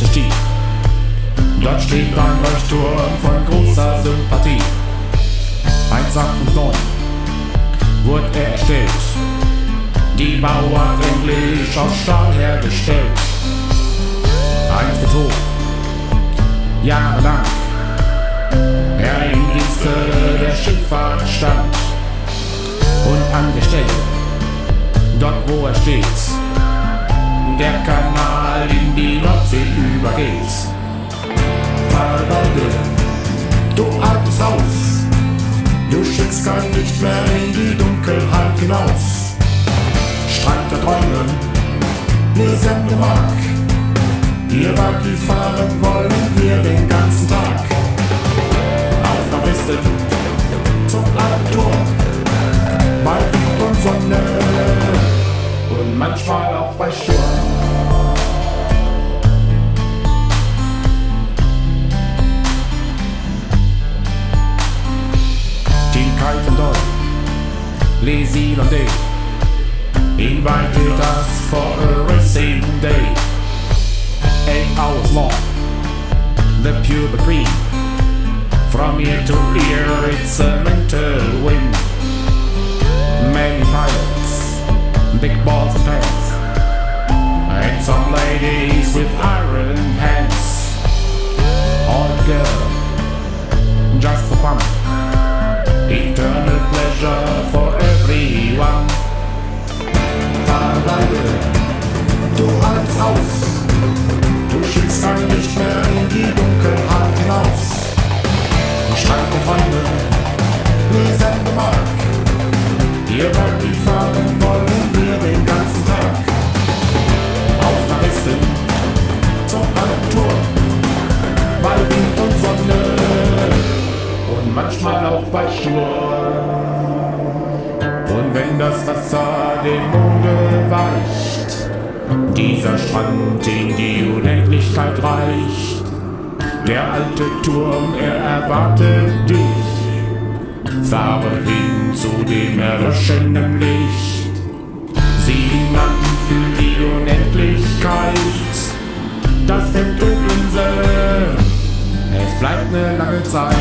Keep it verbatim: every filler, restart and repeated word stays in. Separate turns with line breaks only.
stieg. Dort steht ein Leuchtturm von großer Sympathie. Neunzehnhundertneun wurde er erstellt, die Mauer endlich aus Stahl hergestellt. Einst betrug, jahrelang, er im Dienste der Schifffahrt stand und angestellt, dort wo er steht, der Kanal in die Nordsee übergeht. Walde, du altes Haus, du schickst kein Licht mehr in die Dunkelheit hinaus. Strand der Träume, lesende Mark, hier weit die fahren wollen wir den ganzen Tag. Auf nach Westen, zum alten Tor, bei Wind und Sonne und manchmal auch bei Sturm. Les Irlandais invited us for a racing day. Eight hours long, the pure green. From ear to ear, it's a mental wind. Many pilots, big balls and pants, and some ladies with iron hands. All together, just for fun. Eternal pleasure for everyone. Fahrweide, du altes Haus, du schickst kein Licht mehr in die Dunkelheit hinaus. Strand der Träume, lesende Mark, hier weit die fahren wollen wir den ganzen Tag. Auf nach Westen, zum alten Tor, bei Wind und Sonne und manchmal auch bei Sturm. Und wenn das Wasser dem Monde weicht, dieser Strand in die Unendlichkeit reicht, der alte Turm, er erwartet dich. Fahre hin zu dem erloschenen Licht, sieh hinab für die Unendlichkeit. Das Tempelinsel, es bleibt eine lange Zeit.